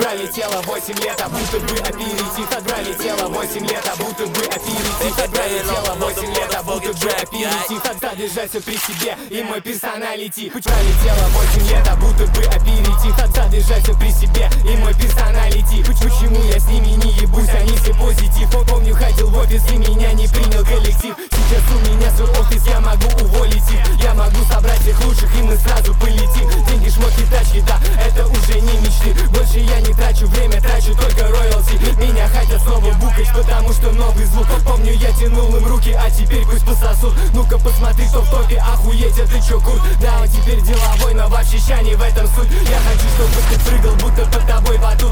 Пролетело 8 лет, а будто бы аперитив. Пролетело 8 лет, а будто бы аперитив. Пролетело 8 лет, а будто бы аперитив. Задержать все при себе и мой персоналити. Пролетело 8 лет, а будто бы аперитив. Задержать все при себе и мой персоналити. Почему я с ними не ебусь, они все позитив. Помню, ходил в офис и меня не принял коллектив. Сейчас у меня свой офис, я могу уволить их. Я могу собрать всех лучших и мы сразу полетим. Деньги, шмотки, тачки, да, это уже не мечты. Больше я не трачу время, трачу только роялти. Меня хотят снова букать, потому что новый звук. Помню, я тянул им руки, а теперь пусть пососут. Ну-ка посмотри, кто в топе, охуеть, а ты чё, курт? Да, вот теперь деловой, но вообще ща не в этом суть. Я хочу, чтобы ты прыгал, будто под тобой батут.